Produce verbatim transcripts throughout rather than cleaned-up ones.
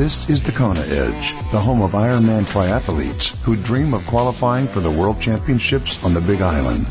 This is the Kona Edge, the home of Ironman triathletes who dream of qualifying for the World Championships on the Big Island.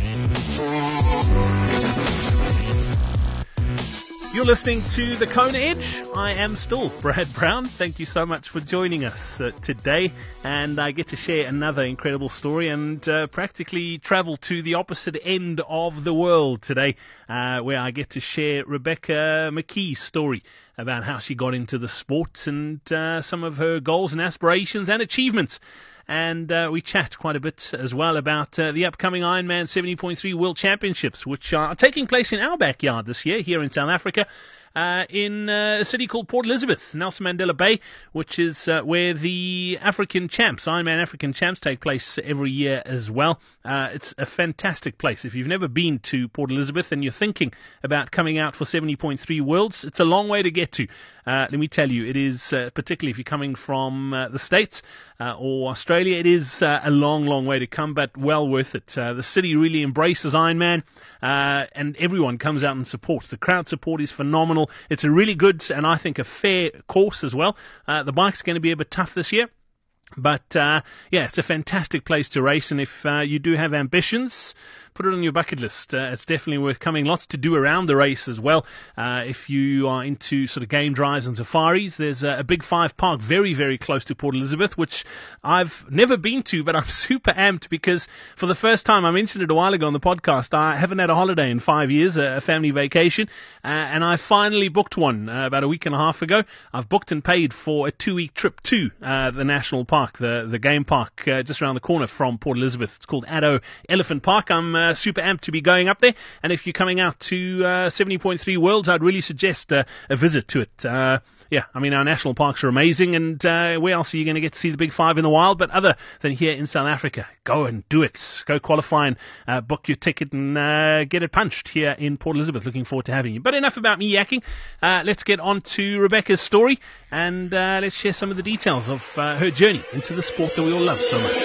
You're listening to the Kona Edge. I am still Brad Brown. Thank you so much for joining us uh, today. And I get to share another incredible story and uh, practically travel to the opposite end of the world today, uh, where I get to share Rebecca McKee's story about how she got into the sport and uh, some of her goals and aspirations and achievements. And uh, we chat quite a bit as well about uh, the upcoming Ironman seventy point three World Championships, which are taking place in our backyard this year here in South Africa. Uh, in uh, a city called Port Elizabeth, Nelson Mandela Bay, which is uh, where the African champs, Ironman African champs, take place every year as well. Uh, it's a fantastic place. If you've never been to Port Elizabeth and you're thinking about coming out for seventy point three Worlds, it's a long way to get to. Uh, let me tell you, it is, uh, particularly if you're coming from uh, the States uh, or Australia, it is uh, a long, long way to come, but well worth it. Uh, the city really embraces Ironman, uh, and everyone comes out and supports. The crowd support is phenomenal. It's a really good and I think a fair course as well. Uh, the bike's going to be a bit tough this year. But, uh, yeah, it's a fantastic place to race. And if uh, you do have ambitions, put it on your bucket list. Uh, it's definitely worth coming. Lots to do around the race as well. Uh, if you are into sort of game drives and safaris, there's a, a Big Five park very, very close to Port Elizabeth, which I've never been to, but I'm super amped because for the first time, I mentioned it a while ago on the podcast, I haven't had a holiday in five years, a, a family vacation, uh, and I finally booked one uh, about a week and a half ago. I've booked and paid for a two-week trip to uh, the national park, the, the game park uh, just around the corner from Port Elizabeth. It's called Addo Elephant Park. I'm uh, super amped to be going up there, and if you're coming out to uh, seventy point three Worlds, I'd really suggest uh, a visit to it. Uh, yeah, I mean, our national parks are amazing, and uh, where else are you going to get to see the Big Five in the wild, but other than here in South Africa? Go and do it. Go qualify and uh, book your ticket and uh, get it punched here in Port Elizabeth. Looking forward to having you. But enough about me yakking. Uh, let's get on to Rebecca's story, and uh, let's share some of the details of uh, her journey into the sport that we all love so much.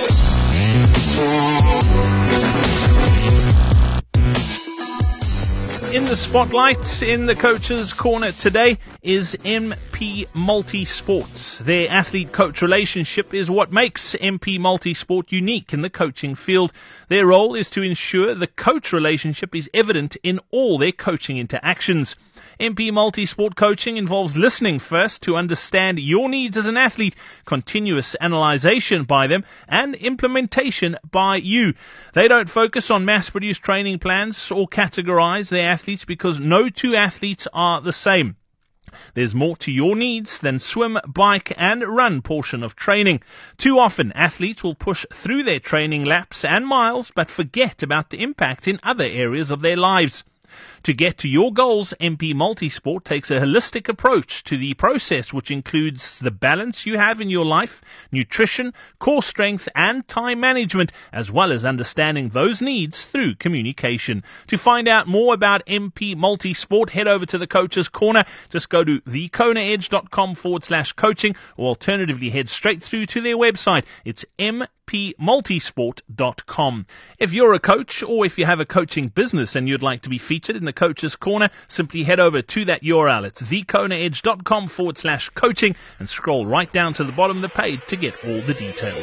In the spotlight, in the coach's corner today, is M P Multisport. Their athlete-coach relationship is what makes M P Multisport unique in the coaching field. Their role is to ensure the coach relationship is evident in all their coaching interactions. M P Multisport coaching involves listening first to understand your needs as an athlete, continuous analyzation by them, and implementation by you. They don't focus on mass-produced training plans or categorize their athletes because no two athletes are the same. There's more to your needs than swim, bike, and run portion of training. Too often, athletes will push through their training laps and miles but forget about the impact in other areas of their lives. To get to your goals, M P Multisport takes a holistic approach to the process, which includes the balance you have in your life, nutrition, core strength, and time management, as well as understanding those needs through communication. To find out more about M P Multisport, head over to the Coach's Corner. Just go to thekonaedge.com forward slash coaching, or alternatively head straight through to their website. It's M P multisport dot com. If you're a coach or if you have a coaching business and you'd like to be featured in the Coach's Corner, simply head over to that U R L. It's thekonaedge.com forward slash coaching and scroll right down to the bottom of the page to get all the details.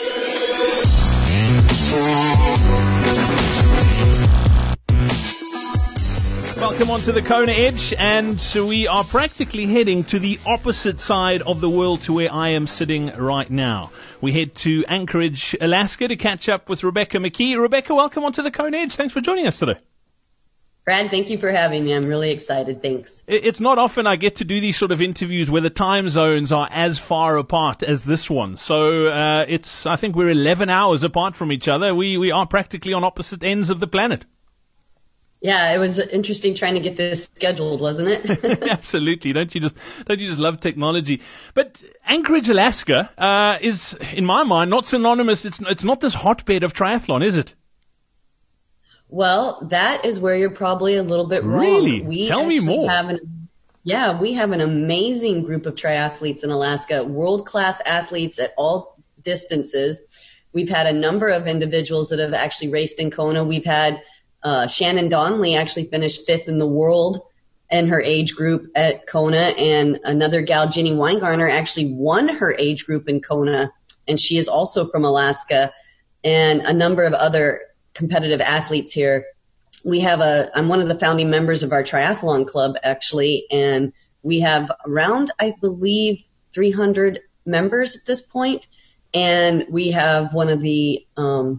Welcome on to the Kona Edge, and we are practically heading to the opposite side of the world to where I am sitting right now. We head to Anchorage, Alaska to catch up with Rebecca McKee. Rebecca, welcome on to the Kona Edge. Thanks for joining us today. Brad, thank you for having me. I'm really excited. Thanks. It's not often I get to do these sort of interviews where the time zones are as far apart as this one. So uh, it's, I think we're eleven hours apart from each other. We, we are practically on opposite ends of the planet. Yeah, it was interesting trying to get this scheduled, wasn't it? Absolutely. Don't you just don't you just love technology? But Anchorage, Alaska, uh, is, in my mind, not synonymous. It's it's not this hotbed of triathlon, is it? Well, that is where you're probably a little bit wrong. Really? We Tell me more. Have an, yeah, we have an amazing group of triathletes in Alaska, world-class athletes at all distances. We've had a number of individuals that have actually raced in Kona. We've had Uh, Shannon Donnelly actually finished fifth in the world in her age group at Kona, and another gal, Ginny Weingartner, actually won her age group in Kona, and she is also from Alaska, and a number of other competitive athletes here. We have a, I'm one of the founding members of our triathlon club, actually, and we have around, I believe, three hundred members at this point, and we have one of the um,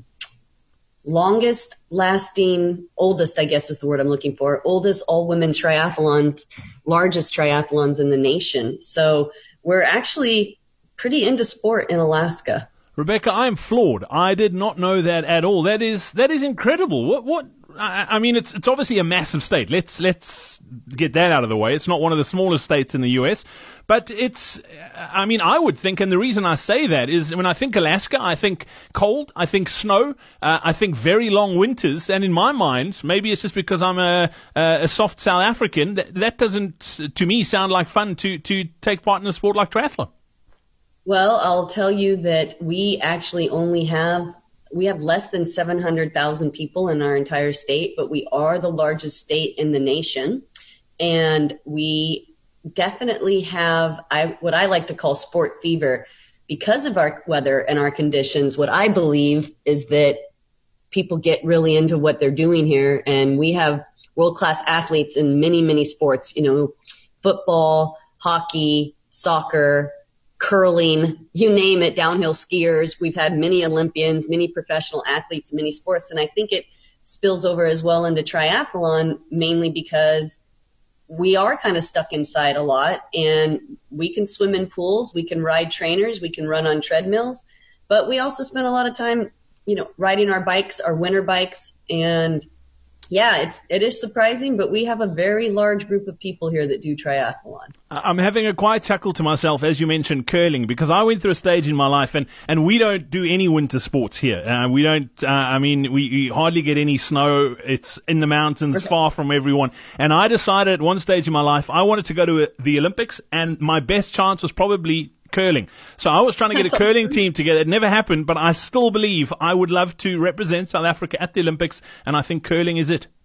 longest lasting, oldest, I guess is the word I'm looking for, oldest all-women triathlons, largest triathlons in the nation. So we're actually pretty into sport in Alaska. Rebecca, I'm floored. I did not know that at all. That is that is incredible. What what? I, I mean, it's it's obviously a massive state. Let's let's get that out of the way. It's not one of the smallest states in the U S, but it's. I mean, I would think, and the reason I say that is when I think Alaska, I think cold, I think snow, uh, I think very long winters, and in my mind, maybe it's just because I'm a a soft South African, that, that doesn't to me sound like fun to to take part in a sport like triathlon. Well, I'll tell you that we actually only have, we have less than seven hundred thousand people in our entire state, but we are the largest state in the nation. And we definitely have I, what I like to call sport fever because of our weather and our conditions. What I believe is that people get really into what they're doing here. And we have world-class athletes in many, many sports, you know, football, hockey, soccer, curling, you name it, downhill skiers. We've had many Olympians, many professional athletes, many sports, and I think it spills over as well into triathlon, mainly because we are kind of stuck inside a lot, and we can swim in pools, we can ride trainers, we can run on treadmills, but we also spend a lot of time, you know, riding our bikes, our winter bikes, and yeah, it's, it is surprising, but we have a very large group of people here that do triathlon. I'm having a quiet chuckle to myself as you mentioned curling, because I went through a stage in my life, and, and we don't do any winter sports here. Uh, we don't, uh, I mean, we, we hardly get any snow. It's in the mountains, okay, far from everyone. And I decided at one stage in my life I wanted to go to the Olympics, and my best chance was probably curling. So I was trying to get a curling team together. It never happened, but I still believe I would love to represent South Africa at the Olympics, and I think curling is it.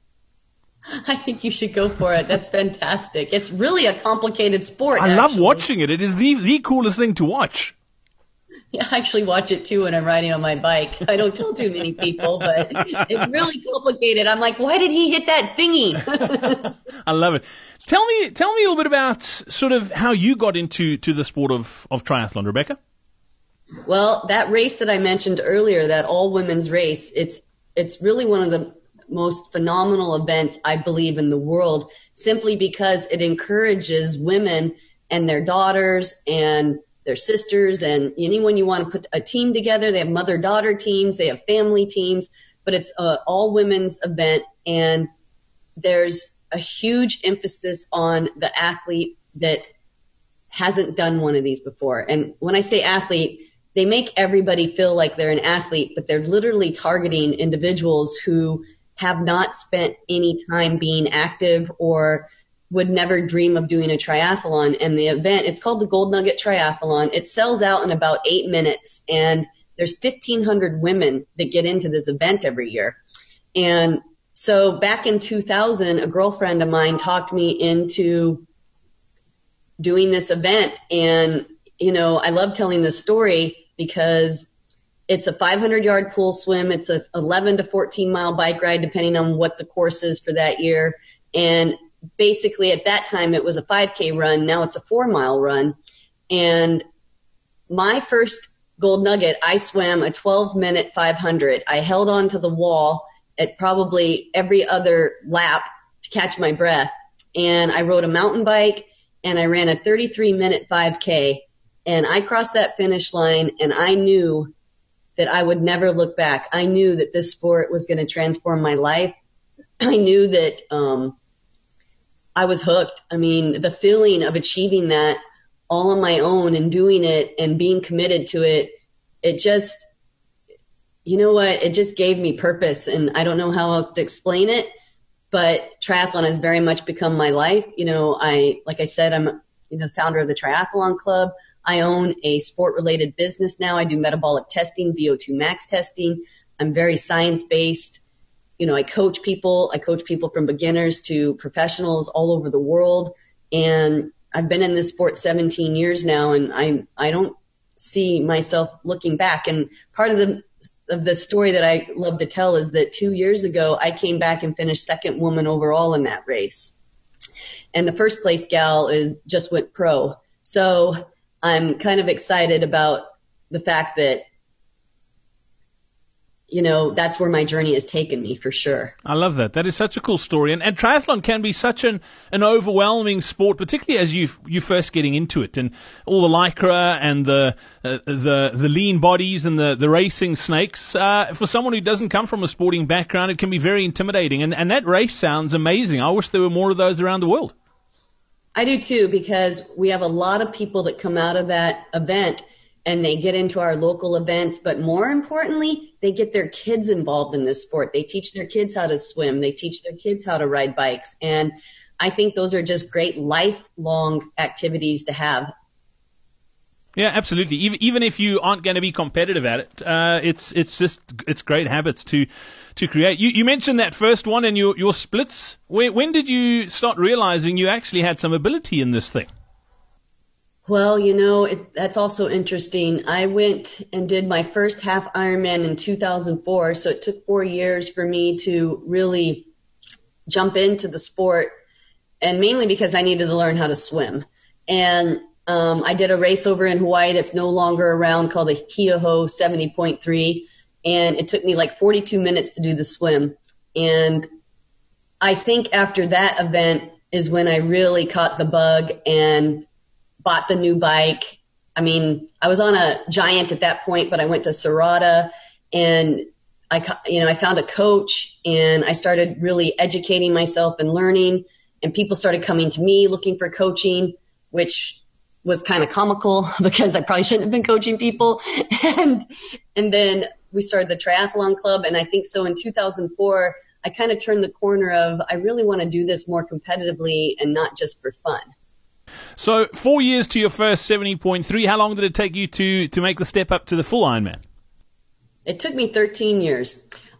I think you should go for it. That's fantastic. It's really a complicated sport. I actually. love watching it. It is the the coolest thing to watch. Yeah, I actually watch it too when I'm riding on my bike. I don't tell too many people, but it's really complicated. I'm like, why did he hit that thingy? I love it. Tell me, tell me a little bit about sort of how you got into to the sport of, of triathlon, Rebecca. Well, that race that I mentioned earlier, that all women's race, it's it's really one of the most phenomenal events, I believe, in the world, simply because it encourages women and their daughters and their sisters and anyone you want to put a team together. They have mother-daughter teams, they have family teams, but it's an all-women's event, and there's a huge emphasis on the athlete that hasn't done one of these before. And when I say athlete, they make everybody feel like they're an athlete, but they're literally targeting individuals who have not spent any time being active or would never dream of doing a triathlon. And the event, it's called the Gold Nugget Triathlon. It sells out in about eight minutes, and there's fifteen hundred women that get into this event every year. And so back in two thousand, a girlfriend of mine talked me into doing this event. And, you know, I love telling this story because it's a five hundred yard pool swim. It's a eleven to fourteen mile bike ride, depending on what the course is for that year. And basically at that time it was a five K run. Now it's a four mile run. And my first gold nugget, I swam a twelve minute five hundred. I held on to the wall at probably every other lap to catch my breath. And I rode a mountain bike, and I ran a thirty-three minute five K. And I crossed that finish line, and I knew that I would never look back. I knew that this sport was going to transform my life. I knew that um I was hooked. I mean, the feeling of achieving that all on my own and doing it and being committed to it, it just, you know what, it just gave me purpose, and I don't know how else to explain it, but triathlon has very much become my life. You know, I, like I said, I'm, you know, founder of the Triathlon Club. I own a sport-related business now. I do metabolic testing, V O two max testing. I'm very science-based. you know, I coach people. I coach people from beginners to professionals all over the world. And I've been in this sport seventeen years now, and I I don't see myself looking back. And part of the of the story that I love to tell is that two years ago, I came back and finished second woman overall in that race. And the first place gal is just went pro. So I'm kind of excited about the fact that, you know, that's where my journey has taken me for sure. I love that. That is such a cool story. And, and triathlon can be such an, an overwhelming sport, particularly as you you first getting into it, and all the lycra and the uh, the the lean bodies and the, the racing snakes. Uh, for someone who doesn't come from a sporting background, it can be very intimidating. And, and that race sounds amazing. I wish there were more of those around the world. I do too, because we have a lot of people that come out of that event and they get into our local events, but more importantly, they get their kids involved in this sport. They teach their kids how to swim. They teach their kids how to ride bikes. And I think those are just great lifelong activities to have. Yeah, absolutely. Even even if you aren't going to be competitive at it, uh, it's it's just it's great habits to to create. You you mentioned that first one and your your splits. When when did you start realizing you actually had some ability in this thing? Well, you know, it, that's also interesting. I went and did my first half Ironman in two thousand four, so it took four years for me to really jump into the sport, and mainly because I needed to learn how to swim. And um, I did a race over in Hawaii that's no longer around called the Keauhou seventy point three, and it took me like forty-two minutes to do the swim. And I think after that event is when I really caught the bug and bought the new bike. I mean, I was on a Giant at that point, but I went to Serata, and I, you know, I found a coach, and I started really educating myself and learning, and people started coming to me looking for coaching, which was kind of comical because I probably shouldn't have been coaching people. and, and then we started the triathlon club. And I think so in two thousand four, I kind of turned the corner of, I really want to do this more competitively and not just for fun. So four years to your first seventy point three. How long did it take you to, to make the step up to the full Ironman? It took me thirteen years.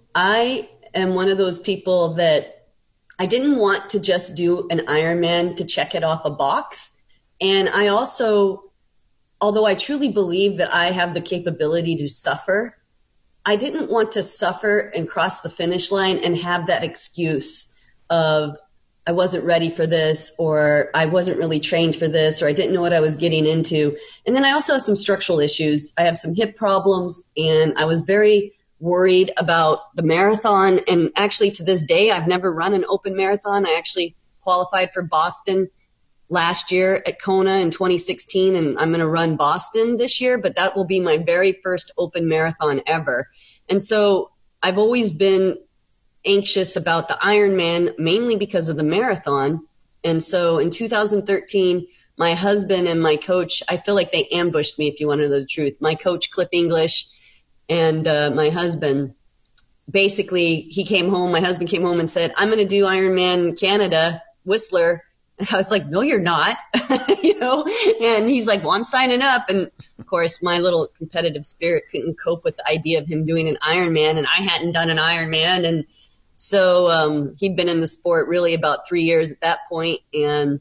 I am one of those people that I didn't want to just do an Ironman to check it off a box. And I also, although I truly believe that I have the capability to suffer, I didn't want to suffer and cross the finish line and have that excuse of, I wasn't ready for this, or I wasn't really trained for this, or I didn't know what I was getting into. And then I also have some structural issues. I have some hip problems, and I was very worried about the marathon. And actually to this day, I've never run an open marathon. I actually qualified for Boston last year at Kona in twenty sixteen, and I'm going to run Boston this year, but that will be my very first open marathon ever. And so I've always been anxious about the Ironman, mainly because of the marathon. And so in two thousand thirteen, my husband and my coach, I feel like they ambushed me, if you want to know the truth. My coach, Cliff English, and uh, my husband, basically, he came home, my husband came home and said, I'm going to do Ironman Canada, Whistler. And I was like, no, you're not, you know, and he's like, well, I'm signing up. And of course, my little competitive spirit couldn't cope with the idea of him doing an Ironman, and I hadn't done an Ironman. And so um, he'd been in the sport really about three years at that point, and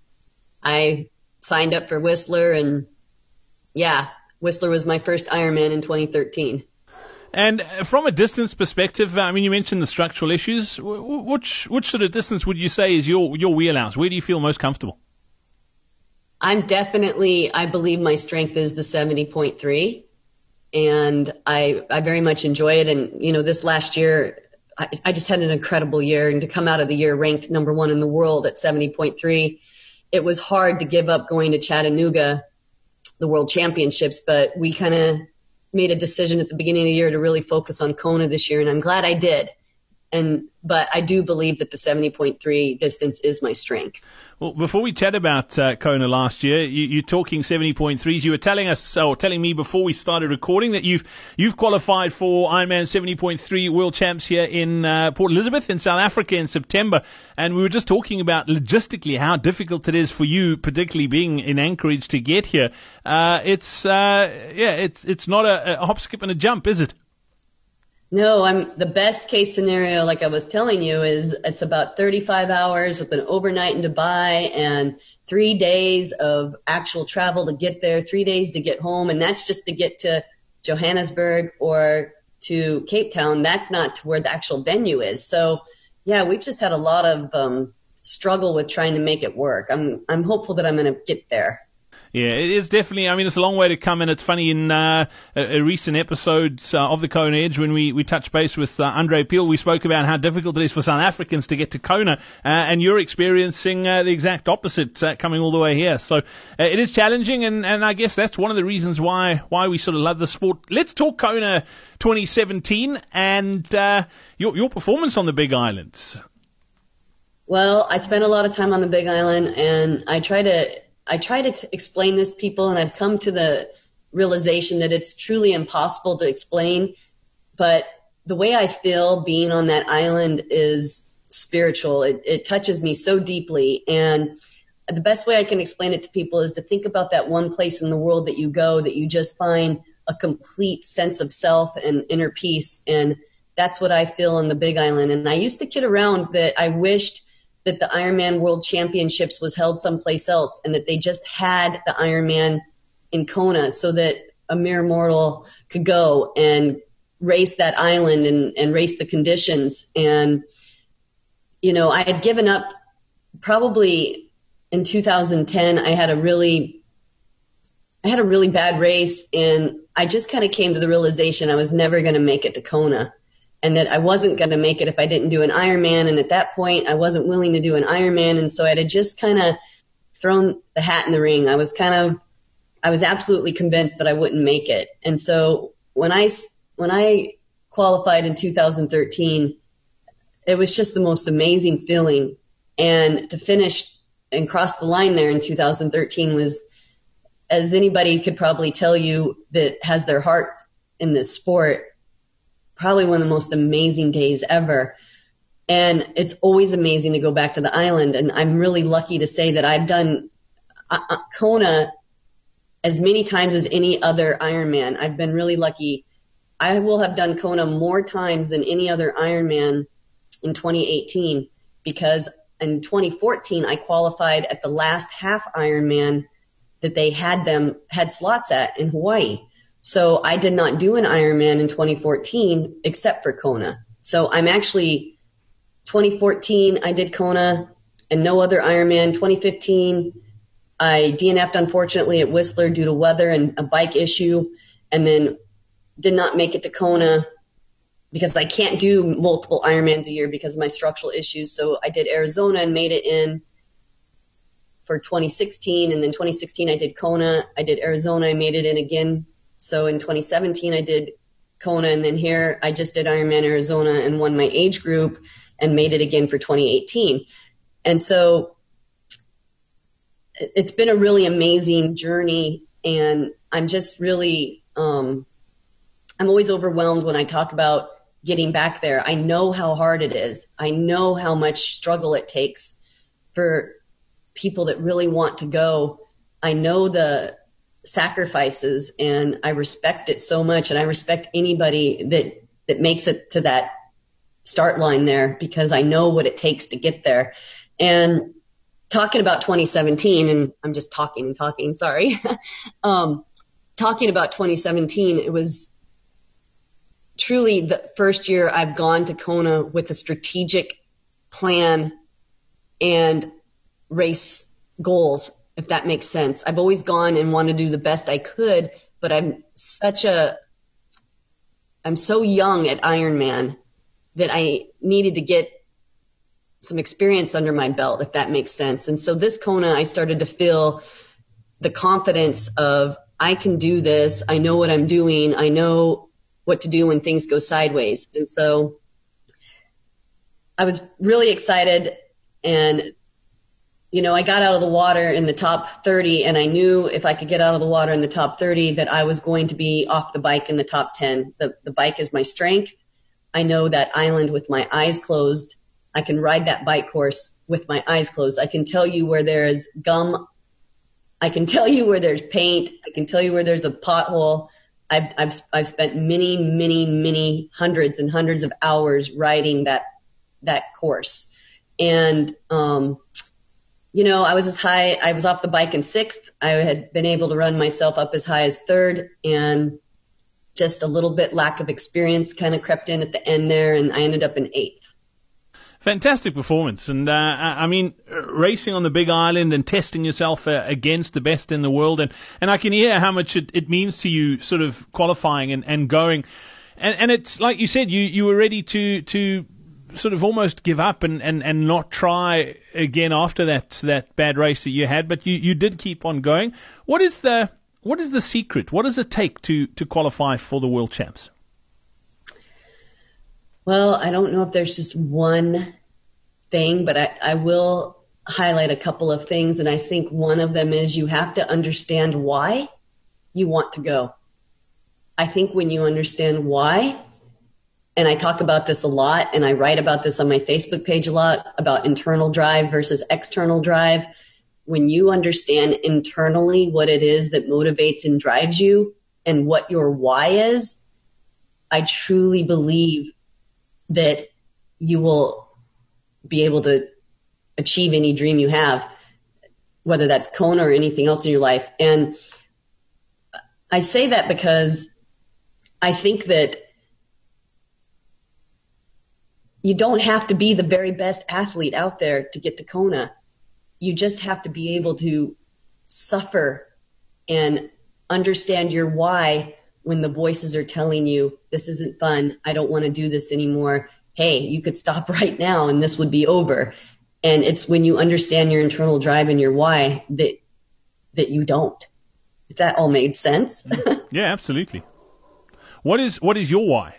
I signed up for Whistler, and yeah, Whistler was my first Ironman in twenty thirteen. And from a distance perspective, I mean, you mentioned the structural issues. Which which sort of distance would you say is your your wheelhouse? Where do you feel most comfortable? I'm definitely, I believe my strength is the seventy point three, and I I very much enjoy it. And you know, this last year, I, I just had an incredible year, and to come out of the year ranked number one in the world at seventy point three, it was hard to give up going to Chattanooga, the World Championships, but we kind of made a decision at the beginning of the year to really focus on Kona this year, and I'm glad I did. And but I do believe that the seventy point three distance is my strength. Well, before we chat about uh, Kona last year, you, you're talking seventy point threes. You were telling us, or telling me before we started recording, that you've you've qualified for Ironman seventy point three World Champs here in uh, Port Elizabeth in South Africa in September. And we were just talking about logistically how difficult it is for you, particularly being in Anchorage, to get here. Uh, it's uh, yeah, it's it's not a, a hop, skip, and a jump, is it? No, I'm the best case scenario, like I was telling you, is it's about thirty-five hours with an overnight in Dubai and three days of actual travel to get there, three days to get home, and that's just to get to Johannesburg or to Cape Town. That's not to where the actual venue is. So, yeah, we've just had a lot of um, struggle with trying to make it work. I'm I'm hopeful that I'm going to get there. Yeah, it is definitely, I mean, it's a long way to come, and it's funny, in uh, a, a recent episodes uh, of the Kona Edge, when we, we touched base with uh, Andre Peel, we spoke about how difficult it is for South Africans to get to Kona, uh, and you're experiencing uh, the exact opposite uh, coming all the way here. So uh, it is challenging, and, and I guess that's one of the reasons why why we sort of love the sport. Let's talk Kona twenty seventeen and uh, your, your performance on the Big Island. Well, I spent a lot of time on the Big Island, and I try to I try to t- explain this to people, and I've come to the realization that it's truly impossible to explain. But the way I feel being on that island is spiritual. It, it touches me so deeply. And the best way I can explain it to people is to think about that one place in the world that you go that you just find a complete sense of self and inner peace. And that's what I feel on the Big Island. And I used to kid around that I wished that the Ironman World Championships was held someplace else and that they just had the Ironman in Kona so that a mere mortal could go and race that island and, and race the conditions. And, you know, I had given up probably in two thousand ten. I had a really, I had a really bad race, and I just kind of came to the realization I was never going to make it to Kona, and that I wasn't going to make it if I didn't do an Ironman. And at that point, I wasn't willing to do an Ironman. And so I had just kind of thrown the hat in the ring. I was kind of, I was absolutely convinced that I wouldn't make it. And so when I, when I qualified in two thousand thirteen, it was just the most amazing feeling. And to finish and cross the line there in two thousand thirteen was, as anybody could probably tell you that has their heart in this sport, probably one of the most amazing days ever. And it's always amazing to go back to the island. And I'm really lucky to say that I've done uh, Kona as many times as any other Ironman. I've been really lucky. I will have done Kona more times than any other Ironman in twenty eighteen, because in twenty fourteen I qualified at the last half Ironman that they had them had slots at in Hawaii. So I did not do an Ironman in twenty fourteen except for Kona. So I'm actually, twenty fourteen I did Kona and no other Ironman. twenty fifteen I D N F'd unfortunately at Whistler due to weather and a bike issue, and then did not make it to Kona because I can't do multiple Ironmans a year because of my structural issues. So I did Arizona and made it in for twenty sixteen, and then twenty sixteen I did Kona. I did Arizona, I made it in again. So in twenty seventeen I did Kona, and then here I just did Ironman Arizona and won my age group and made it again for twenty eighteen. And so it's been a really amazing journey, and I'm just really, um, I'm always overwhelmed when I talk about getting back there. I know how hard it is. I know how much struggle it takes for people that really want to go. I know the sacrifices, and I respect it so much, and I respect anybody that, that makes it to that start line there, because I know what it takes to get there. And talking about twenty seventeen, and I'm just talking and talking, sorry. um, talking about twenty seventeen, it was truly the first year I've gone to Kona with a strategic plan and race goals, if that makes sense. I've always gone and wanted to do the best I could, but I'm such a, I'm so young at Ironman that I needed to get some experience under my belt, if that makes sense. And so this Kona, I started to feel the confidence of, I can do this. I know what I'm doing. I know what to do when things go sideways. And so I was really excited, and you know, I got out of the water in the top thirty, and I knew if I could get out of the water in the top thirty that I was going to be off the bike in the top ten. The, the bike is my strength. I know that island with my eyes closed. I can ride that bike course with my eyes closed. I can tell you where there is gum. I can tell you where there's paint. I can tell you where there's a pothole. I've, I've, I've spent many, many, many hundreds and hundreds of hours riding that, that course. And, um, you know, I was as high, I was off the bike in sixth. I had been able to run myself up as high as third, and just a little bit lack of experience kind of crept in at the end there, and I ended up in eighth. Fantastic performance. And, uh, I mean, racing on the Big Island and testing yourself uh, against the best in the world. And, and I can hear how much it, it means to you sort of qualifying and, and going. And, and it's like you said, you, you were ready to, to sort of almost give up and, and, and not try again after that, that bad race that you had. But you, you did keep on going. What is the, what is the secret? What does it take to, to qualify for the World Champs? Well, I don't know if there's just one thing, but I, I will highlight a couple of things. And I think one of them is you have to understand why you want to go. I think when you understand why, and I talk about this a lot, and I write about this on my Facebook page a lot, about internal drive versus external drive. When you understand internally what it is that motivates and drives you and what your why is, I truly believe that you will be able to achieve any dream you have, whether that's Kona or anything else in your life. And I say that because I think that you don't have to be the very best athlete out there to get to Kona. You just have to be able to suffer and understand your why when the voices are telling you, this isn't fun, I don't want to do this anymore. Hey, you could stop right now and this would be over. And it's when you understand your internal drive and your why that that you don't. If that all made sense. Yeah, absolutely. What is what is your why?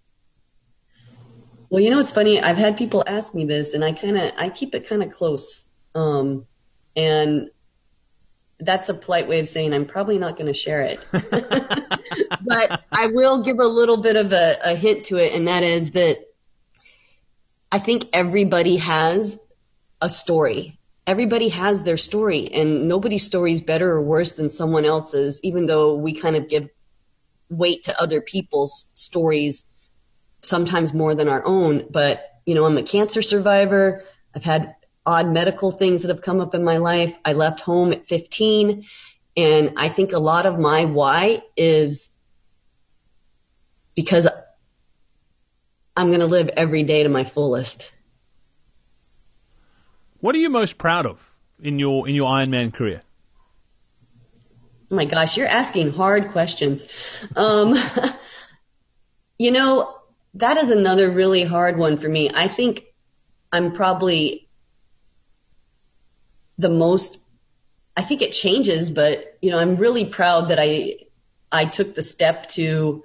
Well, you know what's funny? I've had people ask me this, and I kind of I keep it kind of close. Um, and that's a polite way of saying I'm probably not going to share it. But I will give a little bit of a, a hint to it, and that is that I think everybody has a story. Everybody has their story, and nobody's story is better or worse than someone else's, even though we kind of give weight to other people's stories, sometimes more than our own. But, you know, I'm a cancer survivor. I've had odd medical things that have come up in my life. I left home at fifteen, and I think a lot of my why is because I'm going to live every day to my fullest. What are you most proud of in your in your Ironman career? Oh my gosh, you're asking hard questions. Um, you know, that is another really hard one for me. I think I'm probably the most, I think it changes, but, you know, I'm really proud that I, I took the step to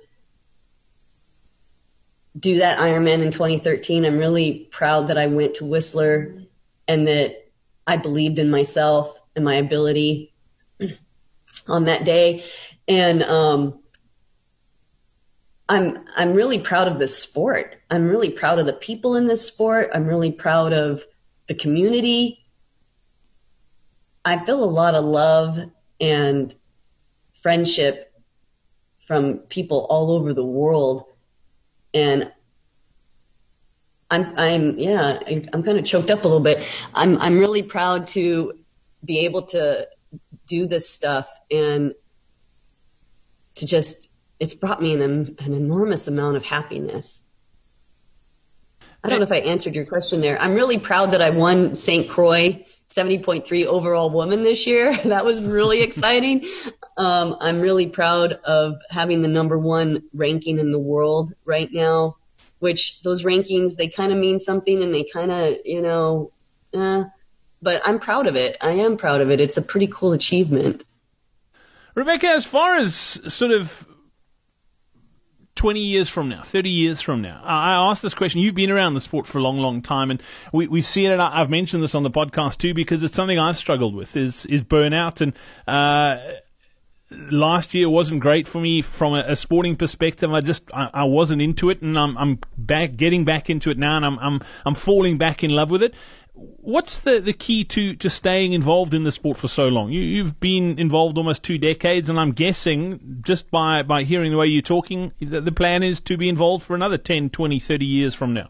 do that Ironman in twenty thirteen. I'm really proud that I went to Whistler and that I believed in myself and my ability on that day. And, um, I'm, I'm really proud of this sport. I'm really proud of the people in this sport. I'm really proud of the community. I feel a lot of love and friendship from people all over the world. And I'm, I'm, yeah, I'm kind of choked up a little bit. I'm, I'm really proud to be able to do this stuff and to just, it's brought me an, an enormous amount of happiness. I don't know if I answered your question there. I'm really proud that I won Saint Croix seventy point three overall woman this year. That was really exciting. Um, I'm really proud of having the number one ranking in the world right now, which those rankings, they kind of mean something and they kind of, you know, uh, but I'm proud of it. I am proud of it. It's a pretty cool achievement. Rebecca, as far as sort of twenty years from now, thirty years from now, I asked this question. You've been around the sport for a long, long time, and we, we've seen it. I've mentioned this on the podcast too because it's something I've struggled with, is, is burnout. And uh, last year wasn't great for me from a, a sporting perspective. I just I, I wasn't into it, and I'm I'm back getting back into it now, and I'm I'm I'm falling back in love with it. What's the, the key to, to staying involved in the sport for so long? You, you've been involved almost two decades, and I'm guessing just by, by hearing the way you're talking, the, the plan is to be involved for another ten, twenty, thirty years from now.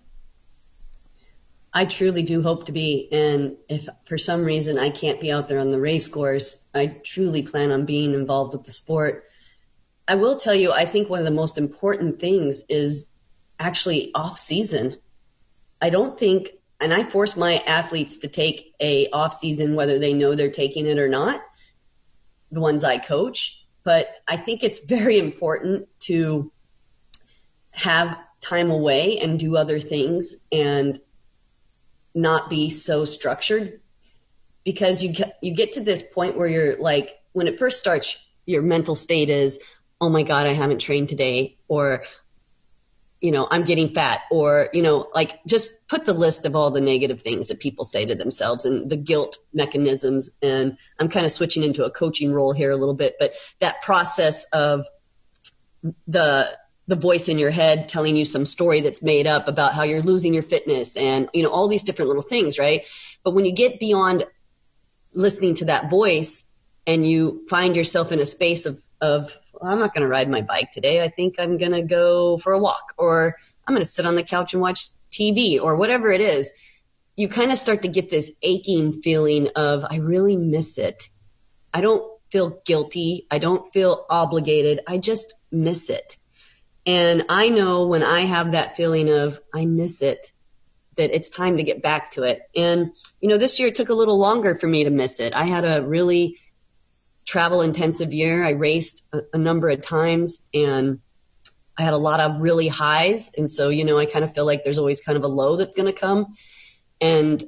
I truly do hope to be, and if for some reason I can't be out there on the race course, I truly plan on being involved with the sport. I will tell you, I think one of the most important things is actually off season. I don't think, and I force my athletes to take a off season whether they know they're taking it or not, the ones I coach, but I think it's very important to have time away and do other things and not be so structured, because you get, you get to this point where you're like, when it first starts, your mental state is, oh my God, I haven't trained today, or, you know, I'm getting fat, or, you know, like just put the list of all the negative things that people say to themselves and the guilt mechanisms. And I'm kind of switching into a coaching role here a little bit, but that process of the, the voice in your head telling you some story that's made up about how you're losing your fitness and, you know, all these different little things, right? But when you get beyond listening to that voice and you find yourself in a space of, of, well, I'm not going to ride my bike today. I think I'm going to go for a walk, or I'm going to sit on the couch and watch T V, or whatever it is. You kind of start to get this aching feeling of, I really miss it. I don't feel guilty. I don't feel obligated. I just miss it. And I know when I have that feeling of, I miss it, that it's time to get back to it. And, you know, this year it took a little longer for me to miss it. I had a really travel intensive year. I raced a, a number of times, and I had a lot of really highs. And so, you know, I kind of feel like there's always kind of a low that's going to come. And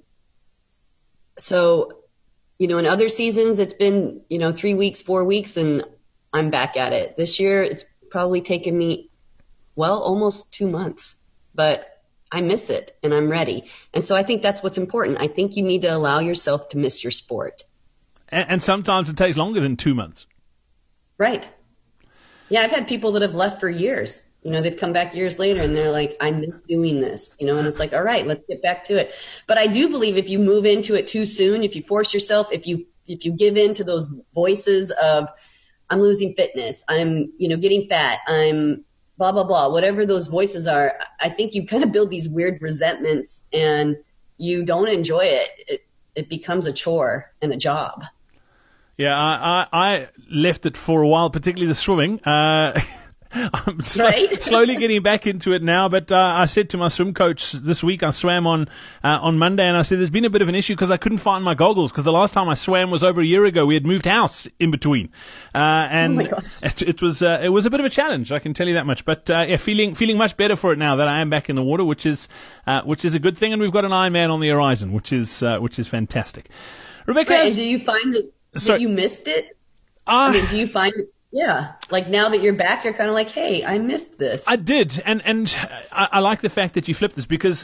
so, you know, in other seasons, it's been, you know, three weeks, four weeks, and I'm back at it. This year, it's probably taken me, well, almost two months, but I miss it and I'm ready. And so I think that's what's important. I think you need to allow yourself to miss your sport. And sometimes it takes longer than two months. Right. Yeah, I've had people that have left for years. You know, they've come back years later and they're like, I miss doing this. You know, and it's like, all right, let's get back to it. But I do believe if you move into it too soon, if you force yourself, if you if you give in to those voices of, I'm losing fitness, I'm, you know, getting fat, I'm blah, blah, blah, whatever those voices are, I think you kind of build these weird resentments and you don't enjoy it. It, it becomes a chore and a job. Yeah, I, I, I left it for a while, particularly the swimming. Uh, I'm so, right? slowly getting back into it now, but uh, I said to my swim coach this week, I swam on uh, on Monday, and I said there's been a bit of an issue because I couldn't find my goggles, because the last time I swam was over a year ago. We had moved house in between, uh, and oh my gosh. it, it was uh, it was a bit of a challenge, I can tell you that much. But uh, yeah, feeling feeling much better for it now that I am back in the water, which is uh, which is a good thing, and we've got an Ironman on the horizon, which is uh, which is fantastic. Rebecca, right, and do you find that, that you missed it? Uh, I mean, do you find it? Yeah, like now that you're back, you're kind of like, hey, I missed this. I did, and and I, I like the fact that you flipped this, because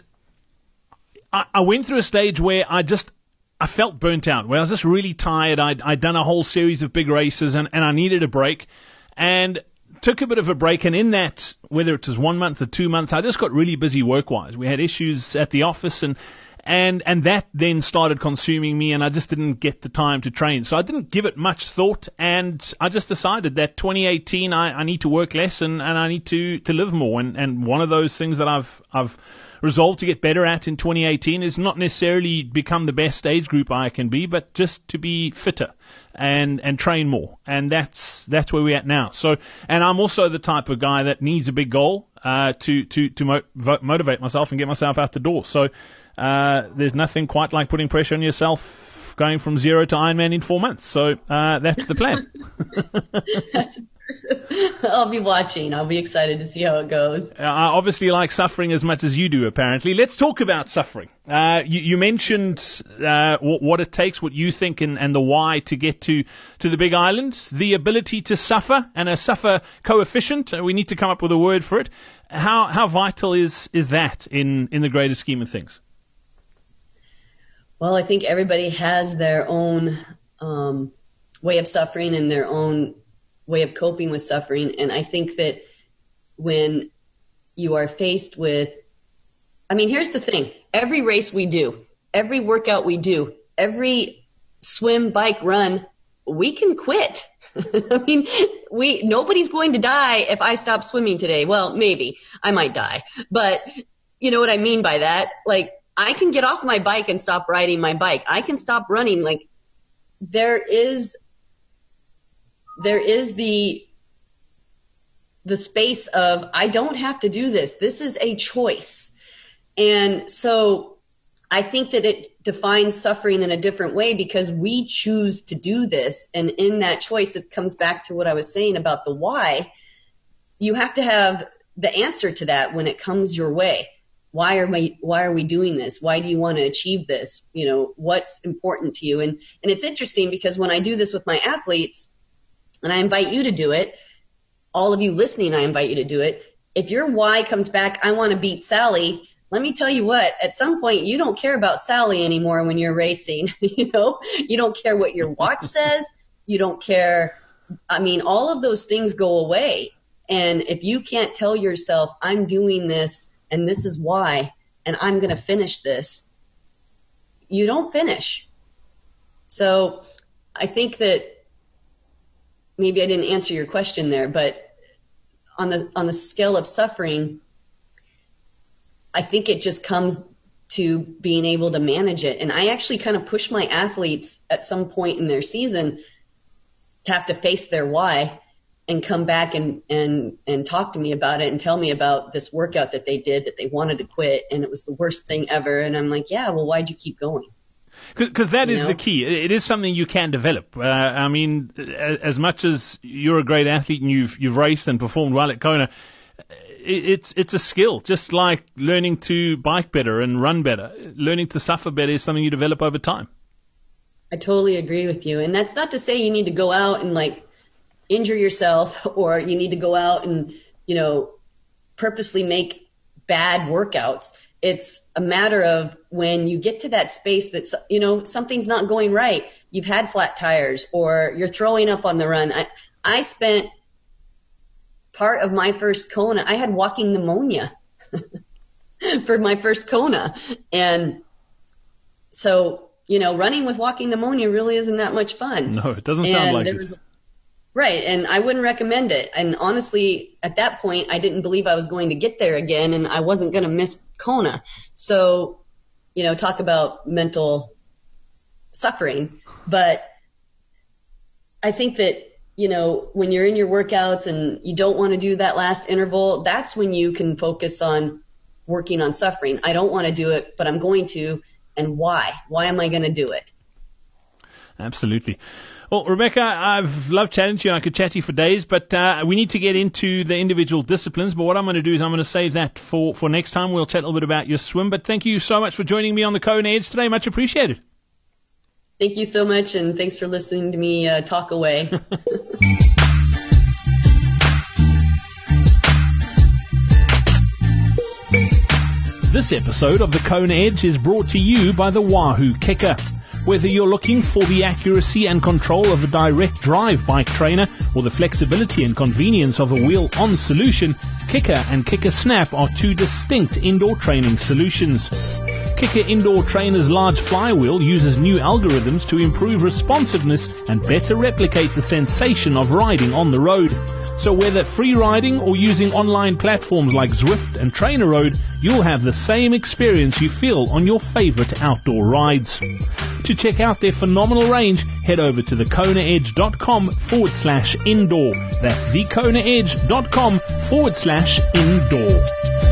I, I went through a stage where I just, I felt burnt out, where I was just really tired. I'd, I'd done a whole series of big races, and, and I needed a break, and took a bit of a break, and in that, whether it was one month or two months, I just got really busy work-wise. We had issues at the office, and And and that then started consuming me, and I just didn't get the time to train. So I didn't give it much thought, and I just decided that twenty eighteen I, I need to work less and, and I need to, to live more. And, and one of those things that I've I've resolved to get better at in twenty eighteen is not necessarily become the best age group I can be, but just to be fitter and and train more. And that's that's where we're at now. So, and I'm also the type of guy that needs a big goal uh, to to to mo- motivate myself and get myself out the door. So. Uh, there's nothing quite like putting pressure on yourself, going from zero to Ironman in four months. So uh, that's the plan. That's impressive. I'll be watching. I'll be excited to see how it goes. Uh, I obviously like suffering as much as you do, apparently. Let's talk about suffering. Uh, you, you mentioned uh, w- what it takes, what you think, and, and the why to get to, to the Big Island. The ability to suffer, and a suffer coefficient. Uh, we need to come up with a word for it. How how vital is, is that in, in the greater scheme of things? Well, I think everybody has their own um, way of suffering and their own way of coping with suffering. And I think that when you are faced with, I mean, here's the thing. Every race we do, every workout we do, every swim, bike, run, we can quit. I mean, we, nobody's going to die if I stop swimming today. Well, maybe I might die, but you know what I mean by that? Like, I can get off my bike and stop riding my bike. I can stop running. Like, there is, there is the, the space of, I don't have to do this. This is a choice. And so I think that it defines suffering in a different way because we choose to do this. And in that choice, it comes back to what I was saying about the why. You have to have the answer to that when it comes your way. Why are we, why are we doing this? Why do you want to achieve this? You know, what's important to you? And, and it's interesting because when I do this with my athletes, and I invite you to do it, all of you listening, I invite you to do it. If your why comes back, I want to beat Sally, let me tell you what, at some point you don't care about Sally anymore when you're racing. You know, you don't care what your watch says. You don't care. I mean, all of those things go away. And if you can't tell yourself, I'm doing this and this is why, and I'm going to finish this, you don't finish. So I think that maybe I didn't answer your question there, but on the, on the scale of suffering, I think it just comes to being able to manage it. And I actually kind of push my athletes at some point in their season to have to face their why and come back and, and, and talk to me about it and tell me about this workout that they did that they wanted to quit and it was the worst thing ever. And I'm like, yeah, well, why'd you keep going? Because that you is know? the key. It is something you can develop. Uh, I mean, as much as you're a great athlete and you've you've raced and performed well at Kona, it's it's a skill. Just like learning to bike better and run better, learning to suffer better is something you develop over time. I totally agree with you. And that's not to say you need to go out and like injure yourself or you need to go out and, you know, purposely make bad workouts. It's a matter of when you get to that space that, you know, something's not going right. You've had flat tires or you're throwing up on the run. I, I spent part of my first Kona, I had walking pneumonia for my first Kona. And so, you know, running with walking pneumonia really isn't that much fun. No, it doesn't and sound like there it. Was, right. And I wouldn't recommend it. And honestly, at that point, I didn't believe I was going to get there again and I wasn't going to miss Kona. So, you know, talk about mental suffering. But I think that, you know, when you're in your workouts and you don't want to do that last interval, that's when you can focus on working on suffering. I don't want to do it, but I'm going to. And why? Why am I going to do it? Absolutely. Well, Rebecca, I've loved chatting to you. I could chat to you for days, but uh, we need to get into the individual disciplines. But what I'm going to do is I'm going to save that for, for next time. We'll chat a little bit about your swim. But thank you so much for joining me on the Kona Edge today. Much appreciated. Thank you so much, and thanks for listening to me uh, talk away. This episode of the Kona Edge is brought to you by the Wahoo Kicker. Whether you're looking for the accuracy and control of a direct drive bike trainer or the flexibility and convenience of a wheel-on solution, Kicker and Kicker Snap are two distinct indoor training solutions. Kicker Indoor Trainer's large flywheel uses new algorithms to improve responsiveness and better replicate the sensation of riding on the road. So whether free riding or using online platforms like Zwift and TrainerRoad, you'll have the same experience you feel on your favorite outdoor rides. To check out their phenomenal range, head over to thekonaedge.com forward slash indoor. That's thekonaedge.com forward slash indoor.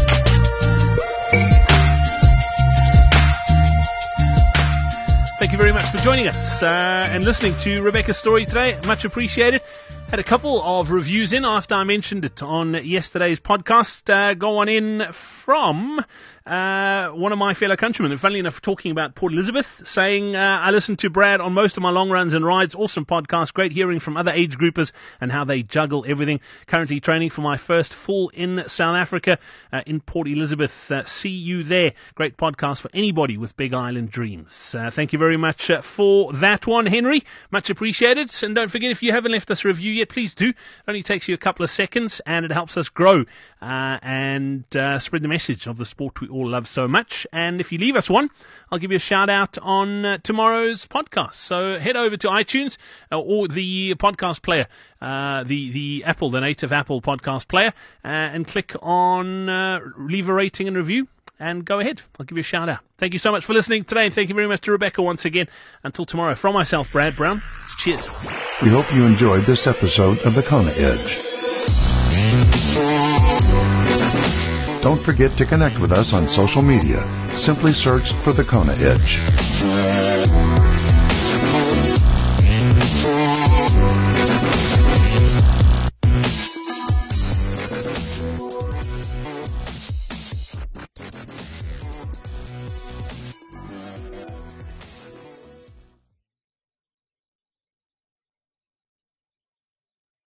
Thank you very much for joining us uh, and listening to Rebecca's story today. Much appreciated. Had a couple of reviews in after I mentioned it on yesterday's podcast. Uh, go on in from uh, one of my fellow countrymen, and funnily enough, talking about Port Elizabeth, saying, uh, I listen to Brad on most of my long runs and rides. Awesome podcast. Great hearing from other age groupers and how they juggle everything. Currently training for my first full in South Africa, uh, in Port Elizabeth. Uh, see you there. Great podcast for anybody with big island dreams. Uh, thank you very much uh, for that one, Henry. Much appreciated. And don't forget, if you haven't left us a review yet, please do. It only takes you a couple of seconds and it helps us grow uh, and uh, spread the message of the sport we all love so much. And if you leave us one, I'll give you a shout out on uh, tomorrow's podcast. So head over to iTunes uh, or the podcast player, uh, the, the Apple, the native Apple podcast player, uh, and click on uh, leave a rating and review. And go ahead. I'll give you a shout out. Thank you so much for listening today. And thank you very much to Rebecca once again. Until tomorrow, from myself, Brad Brown, cheers. We hope you enjoyed this episode of The Kona Edge. Don't forget to connect with us on social media. Simply search for The Kona Edge.